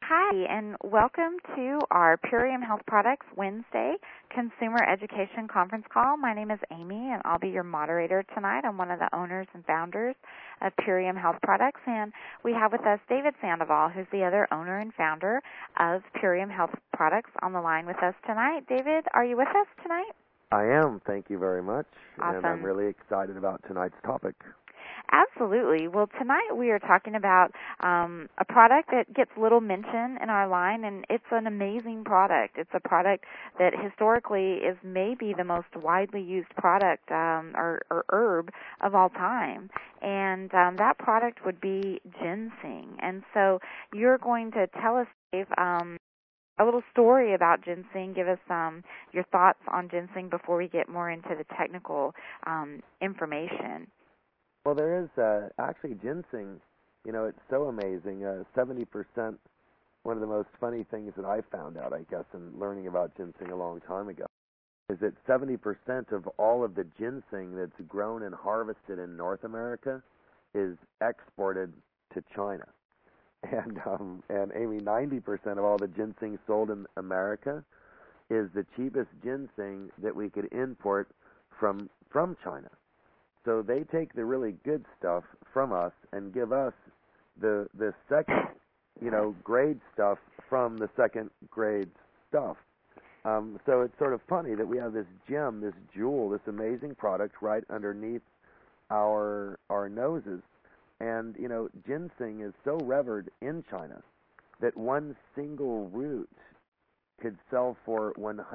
Hi, and welcome to our Purium Health Products Wednesday Consumer Education Conference Call. My name is Amy, and I'll be your moderator tonight. I'm one of the owners and founders of Purium Health Products, and we have with us David Sandoval, who's the other owner and founder of Purium Health Products, on the line with us tonight. David, are you with us tonight? I am. Thank you very much. Awesome. And I'm really excited about tonight's topic. Absolutely. Well, tonight we are talking about a product that gets little mention in our line, and it's an amazing product. It's a product that historically is maybe the most widely used product or herb of all time, and that product would be ginseng. And so you're going to tell us, Dave, a little story about ginseng. Give us your thoughts on ginseng before we get more into the technical information. Well, there is actually ginseng. You know, it's so amazing. 70%. One of the most funny things that I found out, I guess, in learning about ginseng a long time ago, is that 70% of all of the ginseng that's grown and harvested in North America is exported to China. And Amy, 90% of all the ginseng sold in America is the cheapest ginseng that we could import from China. So they take the really good stuff from us and give us the second, grade stuff from the second grade stuff. So it's sort of funny that we have this gem, this jewel, this amazing product right underneath our noses. And, ginseng is so revered in China that one single root could sell for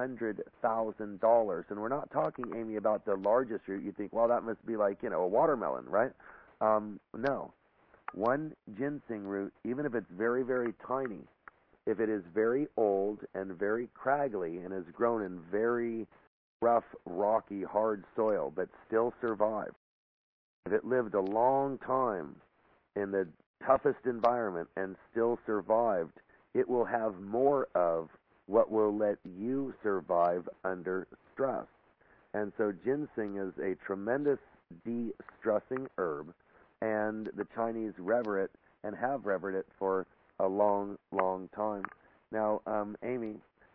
$100,000. And we're not talking, Amy, about the largest root. You think, well, that must be like, a watermelon, right? No. One ginseng root, even if it's very, very tiny, if it is very old and very craggly and has grown in very rough, rocky, hard soil, but still survived, if it lived a long time in the toughest environment and still survived, it will have more of what will let you survive under stress. And so ginseng is a tremendous de-stressing herb, and the Chinese revere it and have revered it for a long, long time. Now, Amy,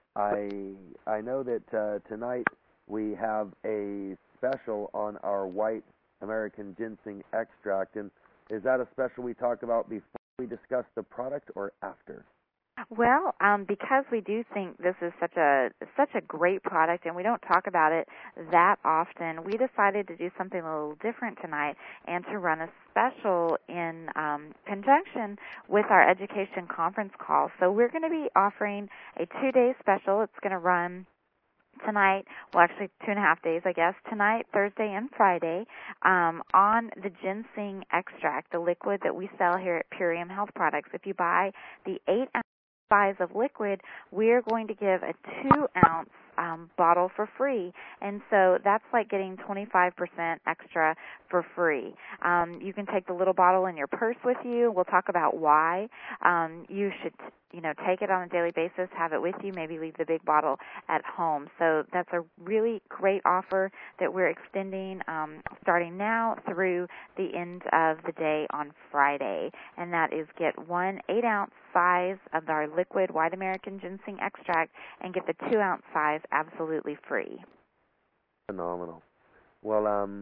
I know that tonight we have a special on our white American ginseng extract, and is that a special we talk about before we discuss the product or after? Well, because we do think this is such a great product, and we don't talk about it that often, we decided to do something a little different tonight and to run a special in conjunction with our education conference call. So we're going to be offering a 2-day special. It's going to run tonight, well, actually 2.5 days, I guess, tonight, Thursday, and Friday, on the ginseng extract, the liquid that we sell here at Purium Health Products. If you buy the 8-ounce size of liquid, we're going to give a 2-ounce bottle for free, and so that's like getting 25% extra for free. You can take the little bottle in your purse with you. We'll talk about why you should take it on a daily basis, have it with you, maybe leave the big bottle at home. So that's a really great offer that we're extending starting now through the end of the day on Friday, and that is get one 8-ounce size of our liquid white American ginseng extract and get the 2-ounce size absolutely free. Phenomenal. Well,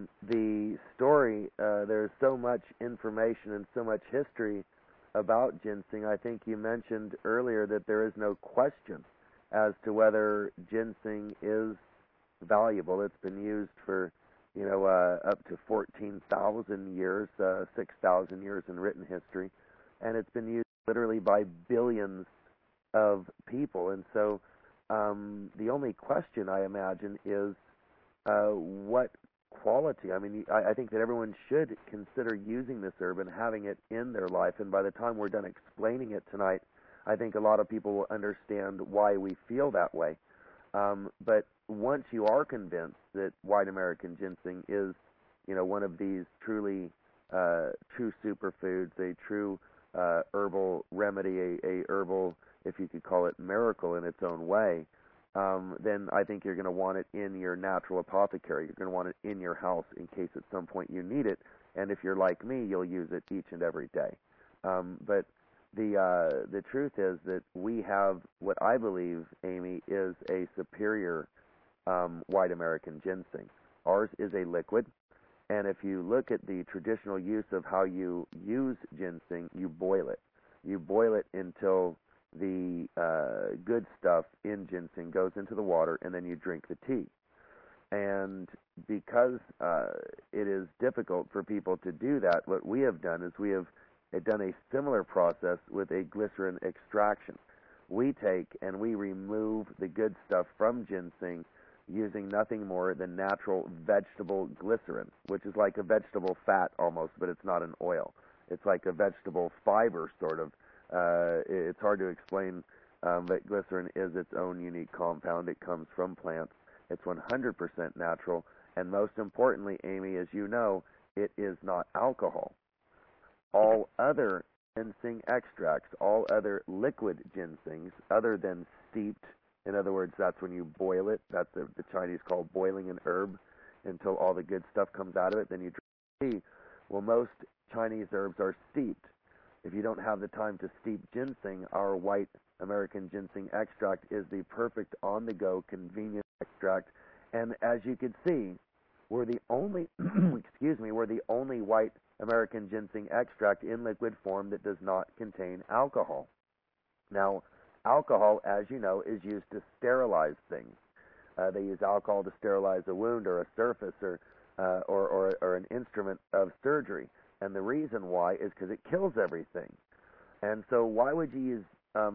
the story, there's so much information and so much history about ginseng. I think you mentioned earlier that there is no question as to whether ginseng is valuable. It's been used for, up to 14,000 years, 6,000 years in written history, and it's been used literally by billions of people. And so the only question, I imagine, is what quality. I mean, I think that everyone should consider using this herb and having it in their life. And by the time we're done explaining it tonight, I think a lot of people will understand why we feel that way. But once you are convinced that white American ginseng is, one of these truly true superfoods, a true herbal remedy, a herbal, if you could call it, miracle in its own way, then I think you're going to want it in your natural apothecary. You're going to want it in your house in case at some point you need it. And if you're like me, you'll use it each and every day. But the truth is that we have what I believe, Amy, is a superior white American ginseng. Ours is a liquid, and if you look at the traditional use of how you use ginseng, you boil it. You boil it until the good stuff in ginseng goes into the water, and then you drink the tea. And because it is difficult for people to do that, what we have done is we have done a similar process with a glycerin extraction. We take and we remove the good stuff from ginseng using nothing more than natural vegetable glycerin, which is like a vegetable fat almost, but it's not an oil. It's like a vegetable fiber, sort of. It's hard to explain, but glycerin is its own unique compound. It comes from plants. It's 100% natural, and most importantly, Amy, as you know, it is not alcohol. All other ginseng extracts, all other liquid ginsengs, other than steeped, in other words, that's when you boil it. That's the Chinese call boiling an herb until all the good stuff comes out of it. Then you drink tea. Well, most Chinese herbs are steeped. If you don't have the time to steep ginseng, our white American ginseng extract is the perfect on-the-go, convenient extract. And as you can see, we're the only, we're the only white American ginseng extract in liquid form that does not contain alcohol. Now, alcohol, as you know, is used to sterilize things. They use alcohol to sterilize a wound or a surface or an instrument of surgery. And the reason why is because it kills everything. And so why would you use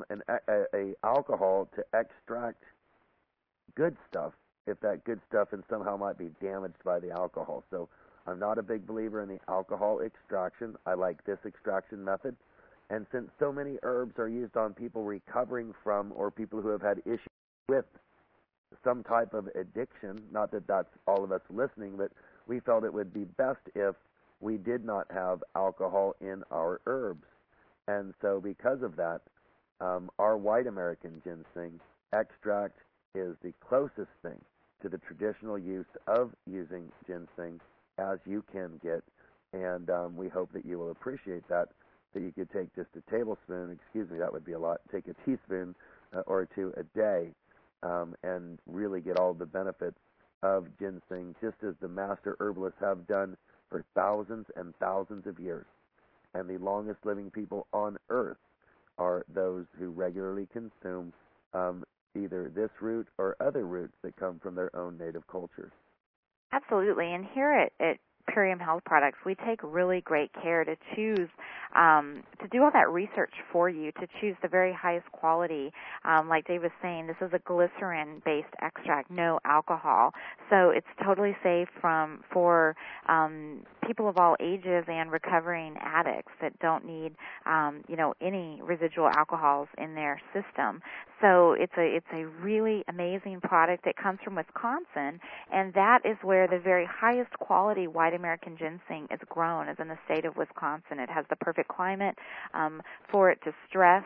a alcohol to extract good stuff if that good stuff and somehow might be damaged by the alcohol? So I'm not a big believer in the alcohol extraction. I like this extraction method. And since so many herbs are used on people recovering from or people who have had issues with some type of addiction, not that that's all of us listening, but we felt it would be best if we did not have alcohol in our herbs. And so because of that, our white American ginseng extract is the closest thing to the traditional use of using ginseng as you can get. And we hope that you will appreciate that you could take just a tablespoon, that would be a lot, take a teaspoon or two a day and really get all the benefits of ginseng, just as the master herbalists have done for thousands and thousands of years. And the longest living people on earth are those who regularly consume either this root or other roots that come from their own native cultures. Absolutely. And here at Purium Health Products, we take really great care to choose, to do all that research for you, to choose the very highest quality. Like Dave was saying, this is a glycerin-based extract, no alcohol. So it's totally safe for people of all ages and recovering addicts that don't need, any residual alcohols in their system. So it's a really amazing product that comes from Wisconsin, and that is where the very highest quality white American ginseng is grown, is in the state of Wisconsin. It has the perfect climate for it to stress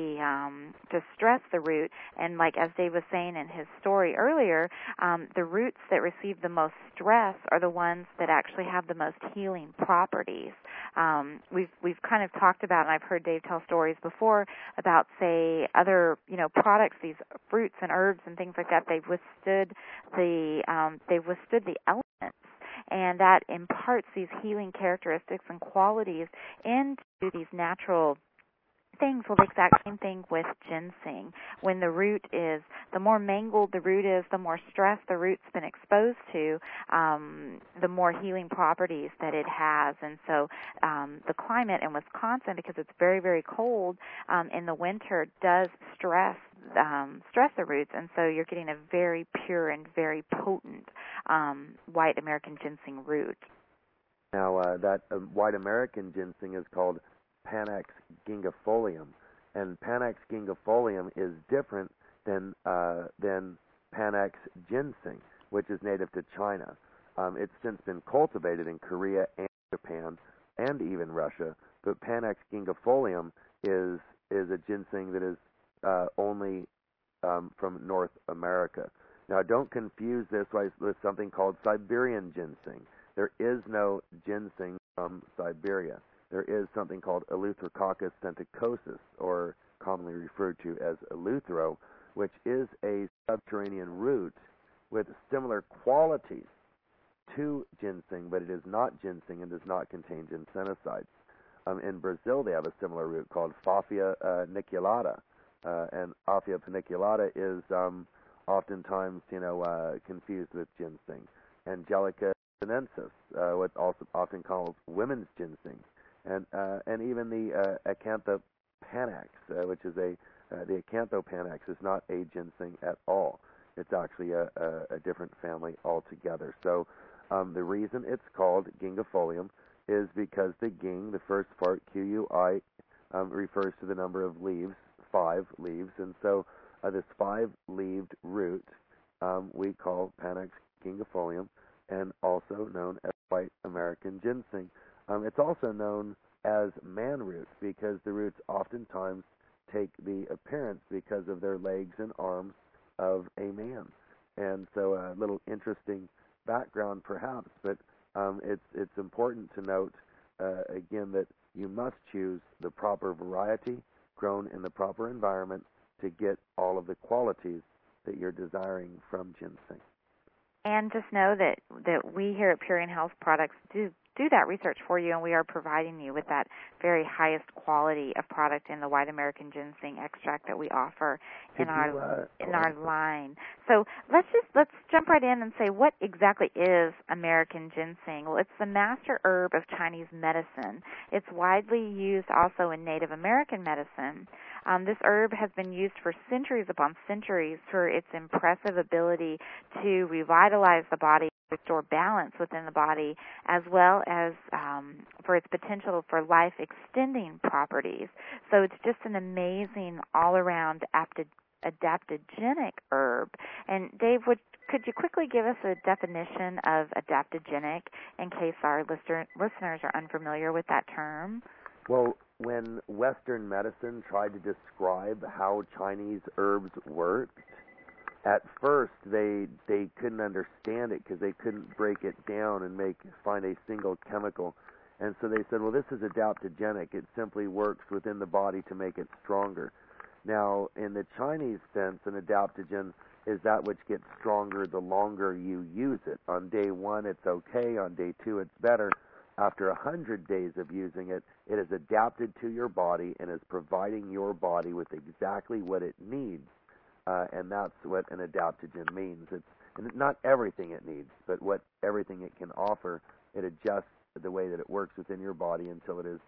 the root, and like as Dave was saying in his story earlier, the roots that receive the most stress are the ones that actually have the most healing properties. We've kind of talked about, and I've heard Dave tell stories before about, say, other products, these fruits and herbs and things like that. They've withstood the elements, and that imparts these healing characteristics and qualities into these natural things. Well, the exact same thing with ginseng. When the root is, the more mangled the root is, the more stress the root's been exposed to, the more healing properties that it has. And so the climate in Wisconsin, because it's very, very cold in the winter, does stress the roots, and so you're getting a very pure and very potent white American ginseng root. Now, that white American ginseng is called Panax gingifolium, and Panax gingifolium is different than Panax ginseng, which is native to China. It's since been cultivated in Korea and Japan and even Russia, but Panax gingifolium is a ginseng that is only from North America. Now, don't confuse this with something called Siberian ginseng. There is no ginseng from Siberia. there is something called Eleutherococcus senticosus, or commonly referred to as eleuthero, which is a subterranean root with similar qualities to ginseng, but it is not ginseng and does not contain ginsenosides. In Brazil, they have a similar root called Phaphia paniculata, and Phaphia paniculata is oftentimes, confused with ginseng. Angelica sinensis, what's also often called women's ginseng, and even the acanthopanax, which is the acanthopanax is not a ginseng at all. It's actually a different family altogether. So the reason it's called gingifolium is because the ging, the first part, Q-U-I, refers to the number of leaves, 5 leaves, and so this 5-leaved root we call Panax gingifolium, and also known as white American ginseng. It's also known as man roots because the roots oftentimes take the appearance because of their legs and arms of a man. And so a little interesting background perhaps, but it's important to note again that you must choose the proper variety grown in the proper environment to get all of the qualities that you're desiring from ginseng. And just know that we here at Purion Health Products do that research for you, and we are providing you with that very highest quality of product in the white American ginseng extract that we offer in our line. So let's jump right in and say, what exactly is American ginseng? Well, it's the master herb of Chinese medicine. It's widely used also in Native American medicine. This herb has been used for centuries upon centuries for its impressive ability to revitalize the body, restore balance within the body, as well as for its potential for life-extending properties. So it's just an amazing all-around adaptogenic herb. And Dave, could you quickly give us a definition of adaptogenic in case our listeners are unfamiliar with that term? Well, when Western medicine tried to describe how Chinese herbs worked, at first they couldn't understand it because they couldn't break it down and find a single chemical. And so they said, well, this is adaptogenic. It simply works within the body to make it stronger. Now, in the Chinese sense, an adaptogen is that which gets stronger the longer you use it. On day 1, it's okay. On day 2, it's better. After 100 days of using it, it is adapted to your body and is providing your body with exactly what it needs. And that's what an adaptogen means. It's not everything it needs, but everything it can offer, it adjusts the way that it works within your body until it is,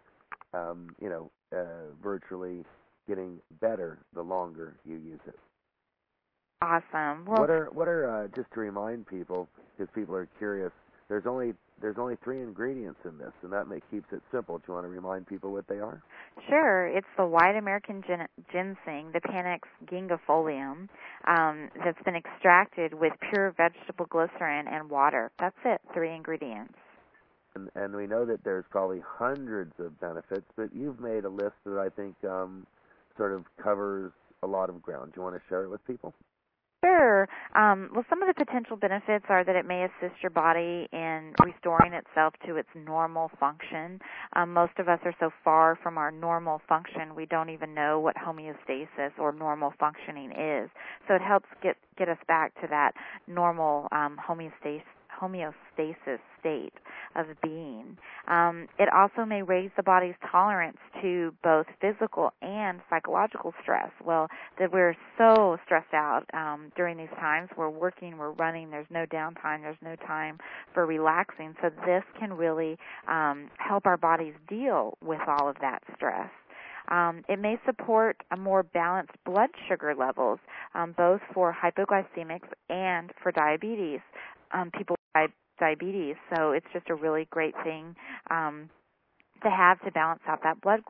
virtually getting better the longer you use it. Awesome. Well, what are just to remind people, because people are curious, there's only 3 ingredients in this, and that keeps it simple. Do you want to remind people what they are? Sure. It's the white American ginseng, the Panax gingifolium, that's been extracted with pure vegetable glycerin and water. That's it, 3 ingredients. And we know that there's probably hundreds of benefits, but you've made a list that I think sort of covers a lot of ground. Do you want to share it with people? Sure. Well, some of the potential benefits are that it may assist your body in restoring itself to its normal function. Most of us are so far from our normal function, we don't even know what homeostasis or normal functioning is. So it helps get us back to that normal homeostasis state of being. It also may raise the body's tolerance to both physical and psychological stress. Well, that we're so stressed out during these times. We're working, we're running, there's no downtime, there's no time for relaxing. So this can really help our bodies deal with all of that stress. It may support a more balanced blood sugar levels, both for hypoglycemics and for diabetes. People with diabetes, so it's just a really great thing to have to balance out that blood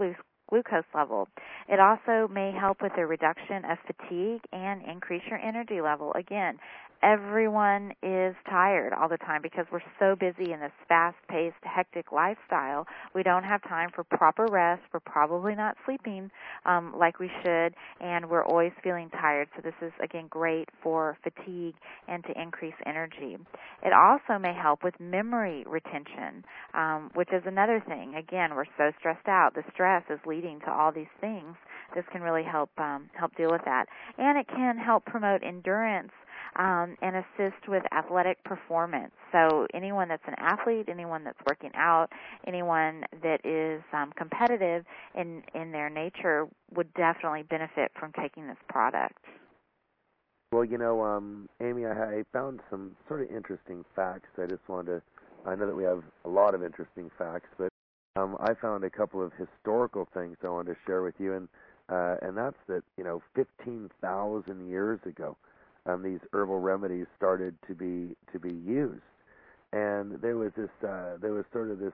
glucose level. It also may help with the reduction of fatigue and increase your energy level. Again, everyone is tired all the time because we're so busy in this fast-paced, hectic lifestyle. We don't have time for proper rest. We're probably not sleeping like we should, and we're always feeling tired. So this is, again, great for fatigue and to increase energy. It also may help with memory retention, which is another thing. Again, we're so stressed out. The stress is leading to all these things. This can really help deal with that. And it can help promote endurance and assist with athletic performance. So anyone that's an athlete, anyone that's working out, anyone that is competitive in their nature would definitely benefit from taking this product. Well, Amy, I found some sort of interesting facts. I know that we have a lot of interesting facts, but I found a couple of historical things I wanted to share with you, and that's that 15,000 years ago, these herbal remedies started to be used, and there was sort of this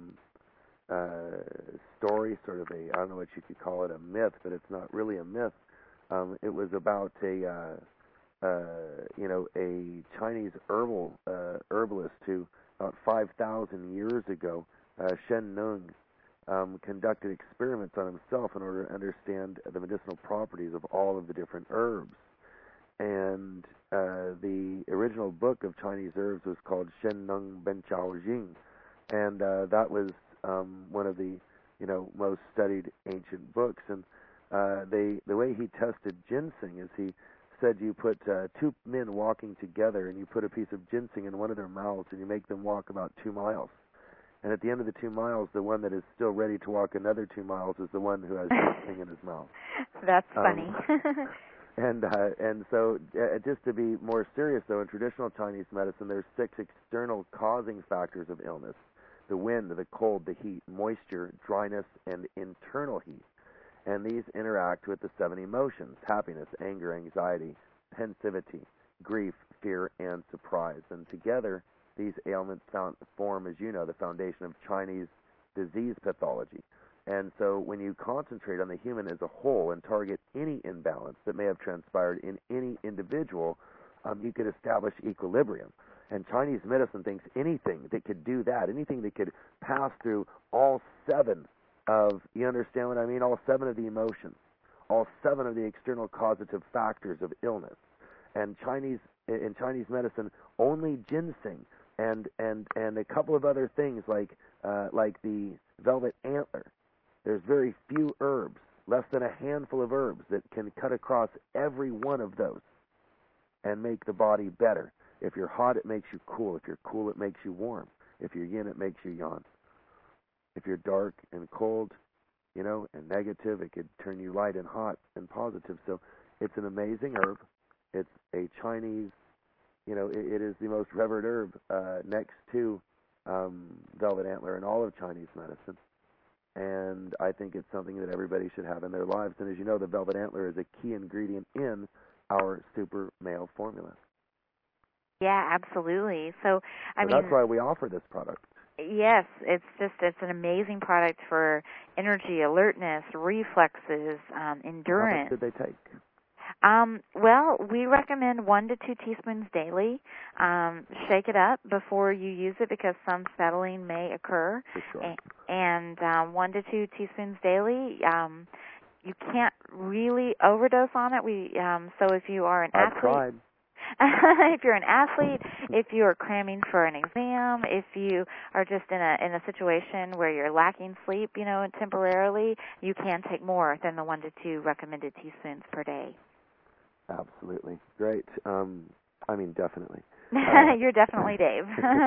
story, sort of I don't know what you could call it, a myth, but it's not really a myth. It was about a Chinese herbalist who about 5,000 years ago, Shen Nung, conducted experiments on himself in order to understand the medicinal properties of all of the different herbs. And the original book of Chinese herbs was called Shen Nung Ben Chao Jing, and that was one of the most studied ancient books. And the way he tested ginseng is he said you put two men walking together, and you put a piece of ginseng in one of their mouths, and you make them walk about 2 miles. And at the end of the 2 miles, the one that is still ready to walk another 2 miles is the one who has ginseng in his mouth. That's funny. And so, just to be more serious, though, in traditional Chinese medicine, there's 6 external causing factors of illness: the wind, the cold, the heat, moisture, dryness, and internal heat. And these interact with the 7 emotions: happiness, anger, anxiety, pensivity, grief, fear, and surprise. And together, these ailments form, as you know, the foundation of Chinese disease pathology. And so when you concentrate on the human as a whole and target any imbalance that may have transpired in any individual, you could establish equilibrium. And Chinese medicine thinks anything that could do that, anything that could pass through all 7 of, you understand what I mean, all 7 of the emotions, all 7 of the external causative factors of illness. And in Chinese medicine, only ginseng and a couple of other things like the velvet antler. There's very few herbs, less than a handful of herbs, that can cut across every one of those and make the body better. If you're hot, it makes you cool. If you're cool, it makes you warm. If you're yin, it makes you yang. If you're dark and cold, and negative, it could turn you light and hot and positive. So it's an amazing herb. It's a Chinese, it is the most revered herb next to velvet antler in all of Chinese medicine. And I think it's something that everybody should have in their lives. And as you know, the velvet antler is a key ingredient in our super male formula. Yeah, absolutely. So that's why we offer this product. Yes, it's an amazing product for energy, alertness, reflexes, endurance. How much did they take? Well, we recommend 1 to 2 teaspoons daily. Shake it up before you use it because some settling may occur. For sure. And 1 to 2 teaspoons daily. You can't really overdose on it. So if you are an athlete, I've tried. If you're an athlete, if you are cramming for an exam, if you are just in a situation where you're lacking sleep, temporarily, you can take more than the 1 to 2 recommended teaspoons per day. Absolutely. Great. Definitely. You're definitely Dave.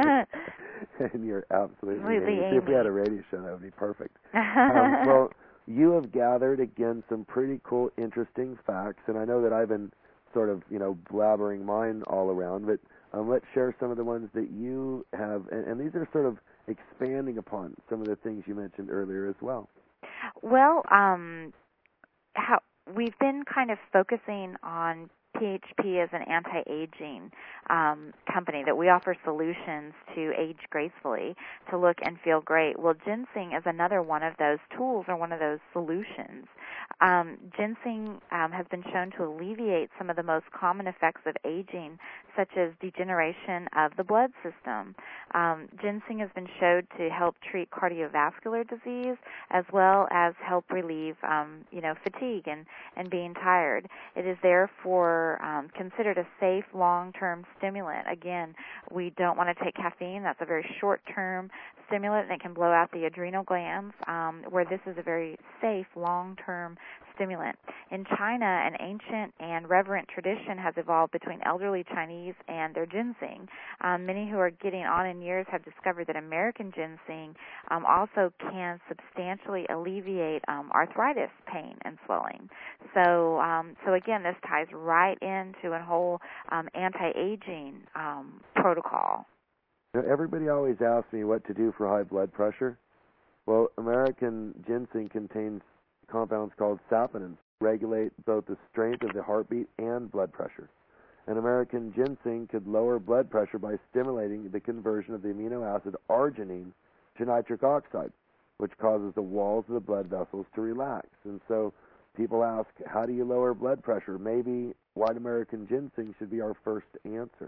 And you're absolutely Amy. If we had a radio show, that would be perfect. Well, you have gathered, again, some pretty cool, interesting facts, and I know that I've been sort of, blabbering mine all around, but let's share some of the ones that you have, and these are sort of expanding upon some of the things you mentioned earlier as well. Well, we've been kind of focusing on PHP is an anti-aging company that we offer solutions to age gracefully, to look and feel great. Well, ginseng is another one of those tools or one of those solutions. Ginseng has been shown to alleviate some of the most common effects of aging, such as degeneration of the blood system. Ginseng has been shown to help treat cardiovascular disease as well as help relieve, fatigue and being tired. It is therefore considered a safe long-term stimulant. Again, we don't want to take caffeine. That's a very short-term stimulant that can blow out the adrenal glands, where this is a very safe long-term stimulant. In China, an ancient and reverent tradition has evolved between elderly Chinese and their ginseng. Many who are getting on in years have discovered that American ginseng also can substantially alleviate arthritis pain and swelling. So again, this ties right into a whole anti-aging protocol. Everybody always asks me what to do for high blood pressure. Well, American ginseng contains compounds called saponins, regulate both the strength of the heartbeat and blood pressure. And American ginseng could lower blood pressure by stimulating the conversion of the amino acid arginine to nitric oxide, which causes the walls of the blood vessels to relax. And so people ask, how do you lower blood pressure? Maybe white American ginseng should be our first answer.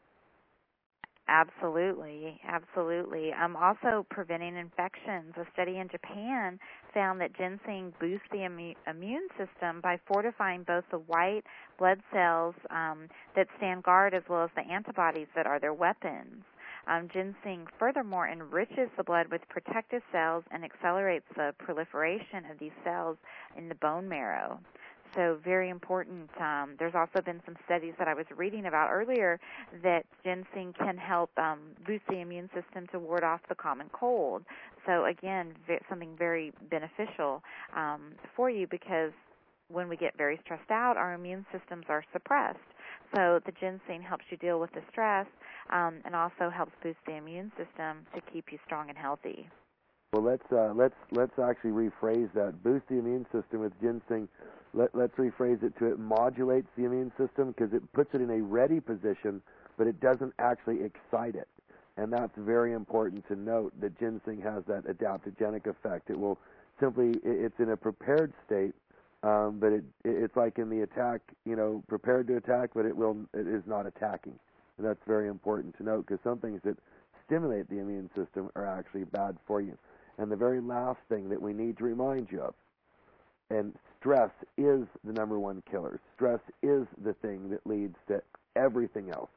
Absolutely. Also preventing infections. A study in Japan found that ginseng boosts the immune system by fortifying both the white blood cells that stand guard as well as the antibodies that are their weapons. Ginseng furthermore enriches the blood with protective cells and accelerates the proliferation of these cells in the bone marrow. So very important. There's also been some studies that I was reading about earlier that ginseng can help boost the immune system to ward off the common cold. So again, something very beneficial for you, because when we get very stressed out, our immune systems are suppressed. So the ginseng helps you deal with the stress and also helps boost the immune system to keep you strong and healthy. Well, let's actually rephrase that. Boost the immune system with ginseng. Let's rephrase it to it modulates the immune system, because it puts it in a ready position, but it doesn't actually excite it. And that's very important to note, that ginseng has that adaptogenic effect. It will simply, it's in a prepared state, but it's like in the attack, prepared to attack, but it is not attacking. And that's very important to note, because some things that stimulate the immune system are actually bad for you. And the very last thing that we need to remind you of, and stress is the number one killer. Stress is the thing that leads to everything else.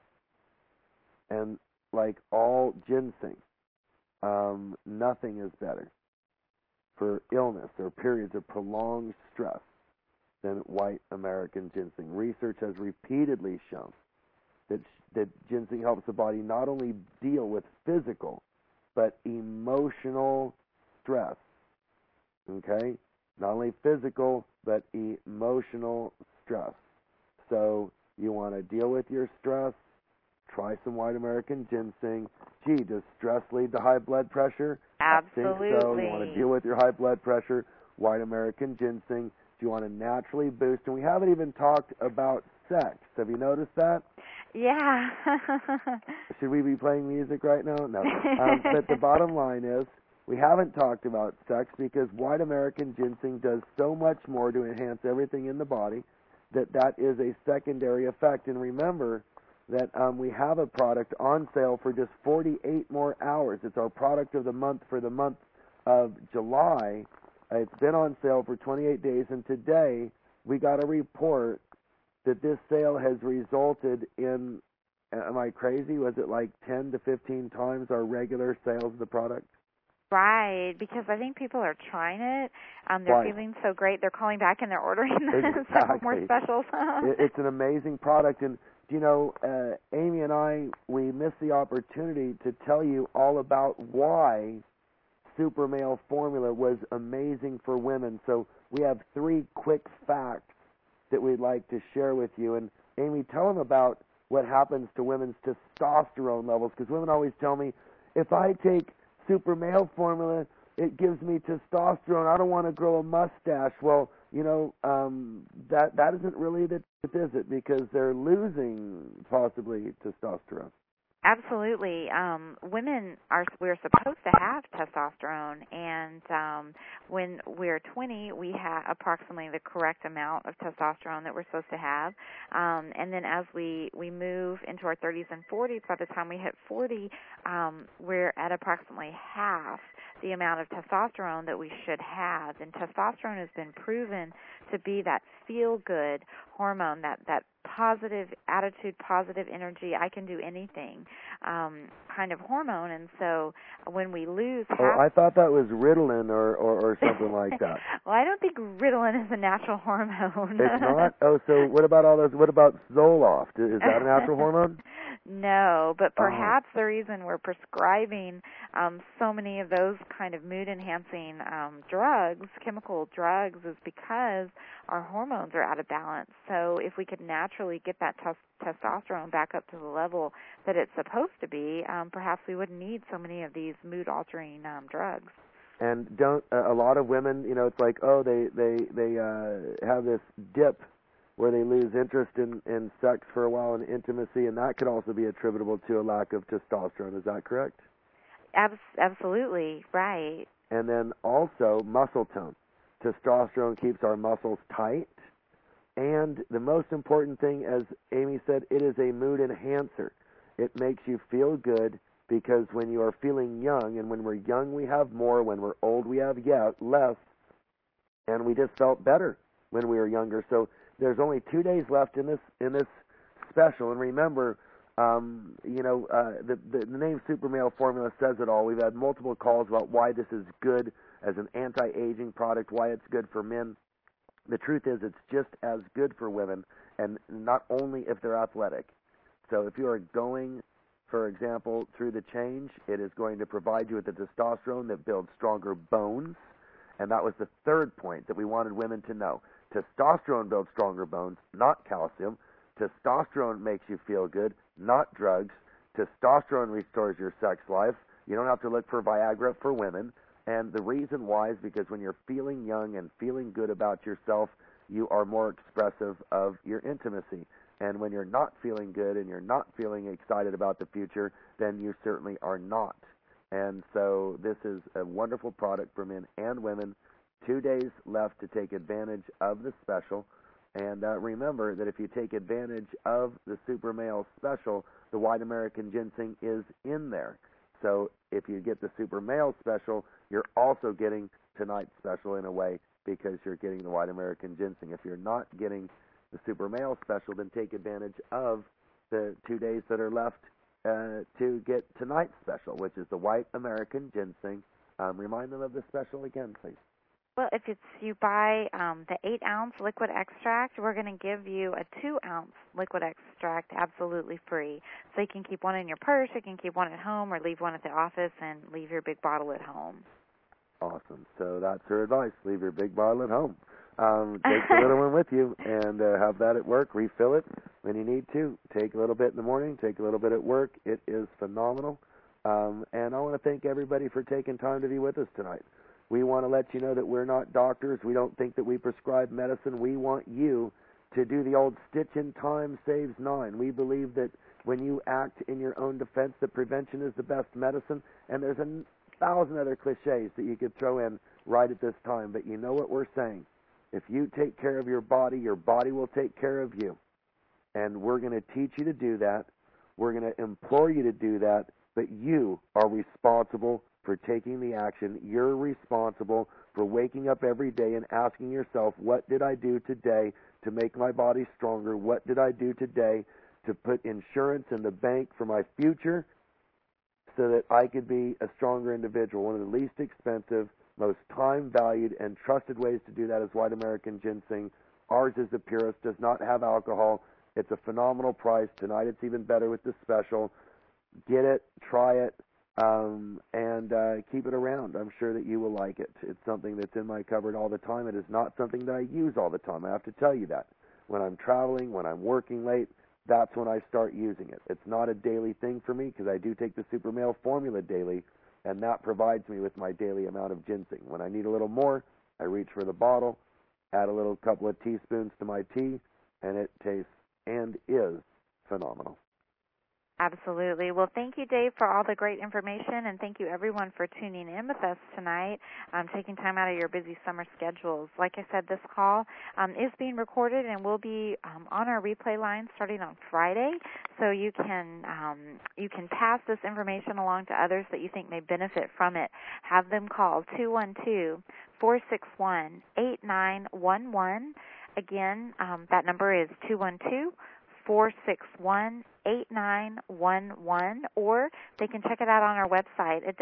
And like all ginseng, nothing is better for illness or periods of prolonged stress than white American ginseng. Research has repeatedly shown that ginseng helps the body not only deal with physical, but emotional stress. Okay? Not only physical, but emotional stress. So you want to deal with your stress, try some white American ginseng. Gee, does stress lead to high blood pressure? Absolutely. I think so. You want to deal with your high blood pressure, white American ginseng. Do you want to naturally boost? And we haven't even talked about sex. Have you noticed that? Yeah. Should we be playing music right now? No. But the bottom line is, we haven't talked about sex, because white American ginseng does so much more to enhance everything in the body that is a secondary effect. And remember that we have a product on sale for just 48 more hours. It's our product of the month for the month of July. It's been on sale for 28 days, and today we got a report that this sale has resulted in, am I crazy? Was it like 10 to 15 times our regular sales of the product? Right, because I think people are trying it. They're feeling so great. They're calling back and they're ordering several more specials. It's an amazing product. And, Amy and I, we missed the opportunity to tell you all about why Super Male Formula was amazing for women. So we have 3 quick facts that we'd like to share with you. And, Amy, tell them about what happens to women's testosterone levels, because women always tell me, if I take Super Male Formula, it gives me testosterone. I don't want to grow a mustache. Well, that isn't really the truth, is it? Because they're losing possibly testosterone. Absolutely. We're supposed to have testosterone, and when we're 20, we have approximately the correct amount of testosterone that we're supposed to have. And then as we move into our 30s and 40s, by the time we hit 40, we're at approximately half the amount of testosterone that we should have. And testosterone has been proven to be that feel-good hormone, that positive attitude, positive energy, I can do anything kind of hormone. And so when we lose half... I thought that was Ritalin or something like that. Well, I don't think Ritalin is a natural hormone. It's not? Oh, so what about what about Zoloft? Is that a natural hormone? No, but perhaps the reason we're prescribing so many of those kind of mood-enhancing drugs, chemical drugs, is because our hormones are out of balance. So if we could naturally get that testosterone back up to the level that it's supposed to be, perhaps we wouldn't need so many of these mood-altering drugs. And don't a lot of women, it's like, they have this dip where they lose interest in sex for a while and intimacy, and that could also be attributable to a lack of testosterone. Is that correct? Absolutely, right. And then also muscle tone. Testosterone keeps our muscles tight. And the most important thing, as Amy said, it is a mood enhancer. It makes you feel good because when you are feeling young, and when we're young we have more, when we're old we have less, and we just felt better when we were younger. So there's only 2 days left in this special, and remember, the name Super Male Formula says it all. We've had multiple calls about why this is good as an anti-aging product, why it's good for men. The truth is, it's just as good for women, and not only if they're athletic. So if you are going, for example, through the change, it is going to provide you with the testosterone that builds stronger bones, and that was the third point that we wanted women to know. Testosterone builds stronger bones, not calcium. Testosterone makes you feel good, not drugs. Testosterone restores your sex life. You don't have to look for Viagra for women. And the reason why is because when you're feeling young and feeling good about yourself, you are more expressive of your intimacy. And when you're not feeling good and you're not feeling excited about the future, then you certainly are not. And so this is a wonderful product for men and women. 2 days left to take advantage of the special. And remember that if you take advantage of the Super Male Special, the White American Ginseng is in there. So if you get the Super Male Special, you're also getting tonight's special in a way because you're getting the White American Ginseng. If you're not getting the Super Male Special, then take advantage of the 2 days that are left to get tonight's special, which is the White American Ginseng. Remind them of the special again, please. Well, if you buy the 8-ounce liquid extract, we're going to give you a 2-ounce liquid extract absolutely free. So you can keep one in your purse, you can keep one at home, or leave one at the office and leave your big bottle at home. Awesome. So that's her advice. Leave your big bottle at home. Take the little one with you and have that at work. Refill it when you need to. Take a little bit in the morning. Take a little bit at work. It is phenomenal. And I want to thank everybody for taking time to be with us tonight. We want to let you know that we're not doctors. We don't think that we prescribe medicine. We want you to do the old stitch in time saves 9. We believe that when you act in your own defense, that prevention is the best medicine. And there's 1,000 other cliches that you could throw in right at this time. But you know what we're saying. If you take care of your body will take care of you. And we're going to teach you to do that. We're going to implore you to do that. But you are responsible for taking the action. You're responsible for waking up every day and asking yourself, what did I do today to make my body stronger? What did I do today to put insurance in the bank for my future so that I could be a stronger individual? One of the least expensive, most time-valued, and trusted ways to do that is White American Ginseng. Ours is the purest, does not have alcohol. It's a phenomenal price. Tonight it's even better with the special. Get it, try it, and keep it around. I'm sure that you will like it. It's something that's in my cupboard all the time. It is not something that I use all the time. I have to tell you that. When I'm traveling, when I'm working late, that's when I start using it. It's not a daily thing for me because I do take the Super Male Formula daily, and that provides me with my daily amount of ginseng. When I need a little more, I reach for the bottle, add a little couple of teaspoons to my tea, and it tastes and is phenomenal. Absolutely. Well, thank you, Dave, for all the great information, and thank you, everyone, for tuning in with us tonight, taking time out of your busy summer schedules. Like I said, this call is being recorded and will be on our replay line starting on Friday, so you can pass this information along to others that you think may benefit from it. Have them call 212-461-8911. Again, that number is 212-461-8911, or they can check it out on our website at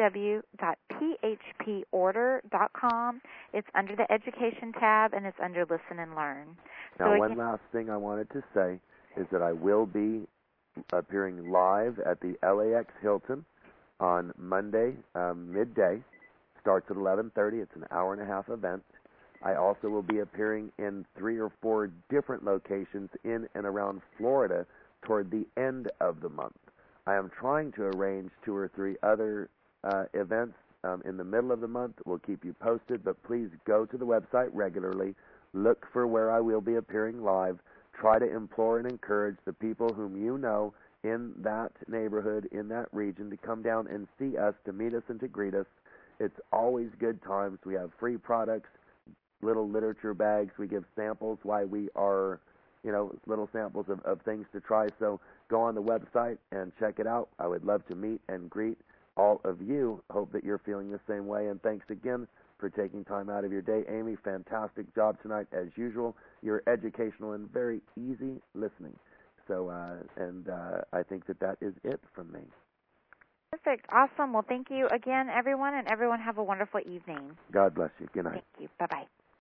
www.phporder.com. It's under the Education tab, and it's under Listen and Learn. Now, one last thing I wanted to say is that I will be appearing live at the LAX Hilton on Monday midday. Starts at 11:30. It's an hour-and-a-half event. I also will be appearing in 3 or 4 different locations in and around Florida toward the end of the month. I am trying to arrange 2 or 3 other events in the middle of the month. We'll keep you posted, but please go to the website regularly, look for where I will be appearing live, try to implore and encourage the people whom you know in that neighborhood, in that region, to come down and see us, to meet us and to greet us. It's always good times. We have free products, little literature bags. We give samples while we are, little samples of things to try. So go on the website and check it out. I would love to meet and greet all of you. Hope that you're feeling the same way. And thanks again for taking time out of your day. Amy, fantastic job tonight as usual. You're educational and very easy listening. So, I think that is it from me. Perfect. Awesome. Well, thank you again, everyone, and everyone have a wonderful evening. God bless you. Good night. Thank you. Bye-bye.